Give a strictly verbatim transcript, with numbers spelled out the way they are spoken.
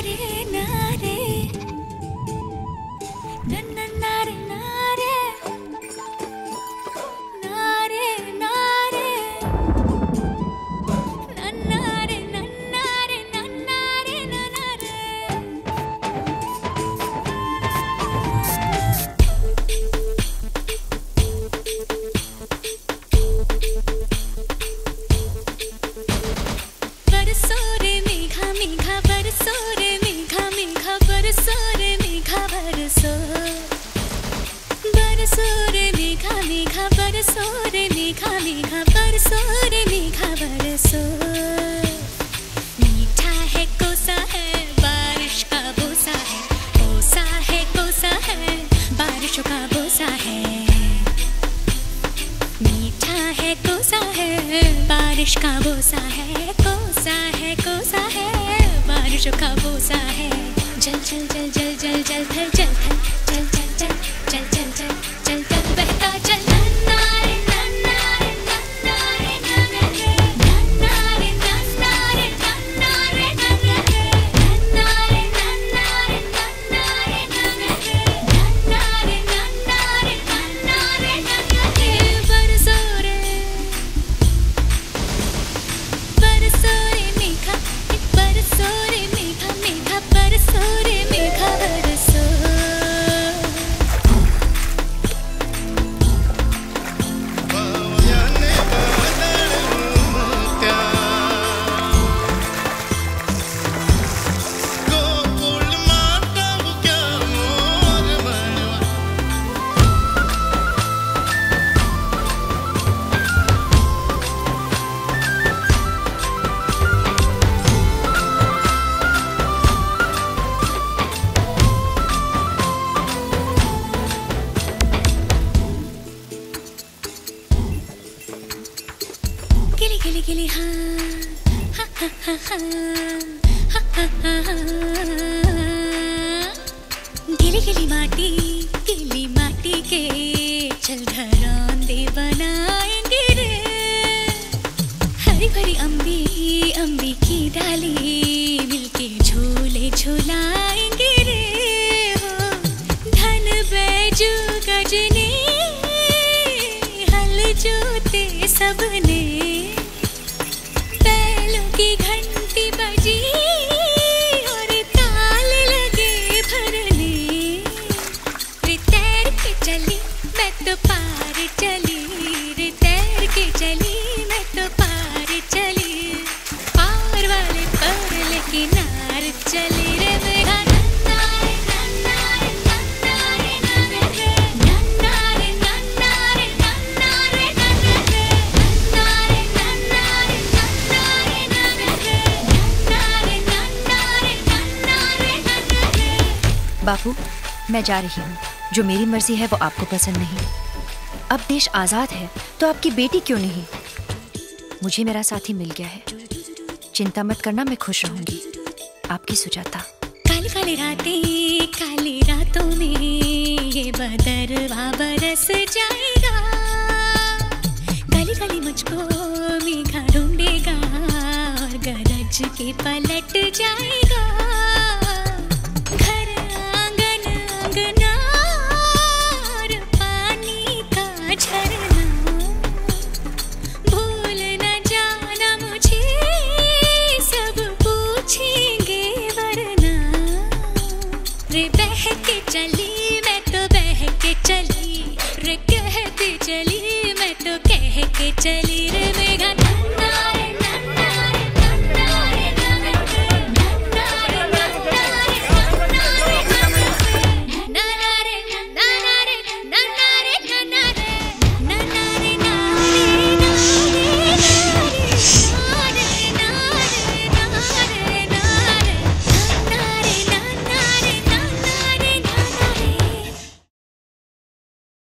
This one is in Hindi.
बारिश का बोसा है, कोसा है, कोसा है, बारिश का बोसा है। जल जल जल जल जल जल थल जल थल जल जल जल जल जल जल जल जल बहता जल। नन्नारे नन्नारे नन्नारे नन्नारे नन्नारे नन्नारे नन्नारे नन्नारे नन्नारे नन्नारे नन्नारे नन्नारे नन्नारे नन्नारे नन्नारे बरसो रे बरसो रे मेघा बरसो रे मेघा मेघा बरसो रे मेघा बरसो। गिली गिली गिली हाँ हाँ हाँ हाँ हाँ हाँ हाँ हाँ गिली गिली माटी गिली माटी के चल घरौंदे बनाएंगे रे। हरी भरी अम्बी अम्बी की डाली मिलके झूले झूलाएंगे रे। हो धन बैजू गजनी हल जोते सबने बैलों की घंटी बजी और ताल लगे भरने। रे तैर के चली मैं तो पार चली रे तैर के चली मैं तो पार चली पार वाले पर किनार चली रे मेघा। नन्नारे नन्नारे नन्नारे नन्नारे नन्नारे नन्नारे नन्नारे नन्नारे नन्नारे नन्नारे नन्नारे नन्नारे नन्नारे नन्नारे नन्नारे। बापू, मैं जा रही हूँ। जो मेरी मर्जी है वो आपको पसंद नहीं। अब देश आजाद है तो आपकी बेटी क्यों नहीं? मुझे मेरा साथी मिल गया है, चिंता मत करना, मैं खुश रहूंगी। आपकी सुजाता। काली काली रातें काली रातों में ये बदरवा बरस जाएगा। गली गली मुझको मेघा ढूंढेगा और गरज के पलट जाएगा। घर आंगन अंगना और पानी का झरना भूल न जाना मुझे सब पूछेंगे वरना। रे बह के चली मैं तो बह के चली रे कहती चली मैं तो कह के चली रे।